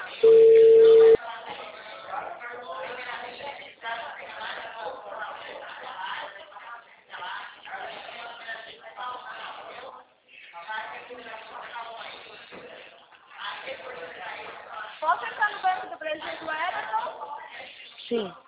Posso entrar no banco do presidente Everton? Sim.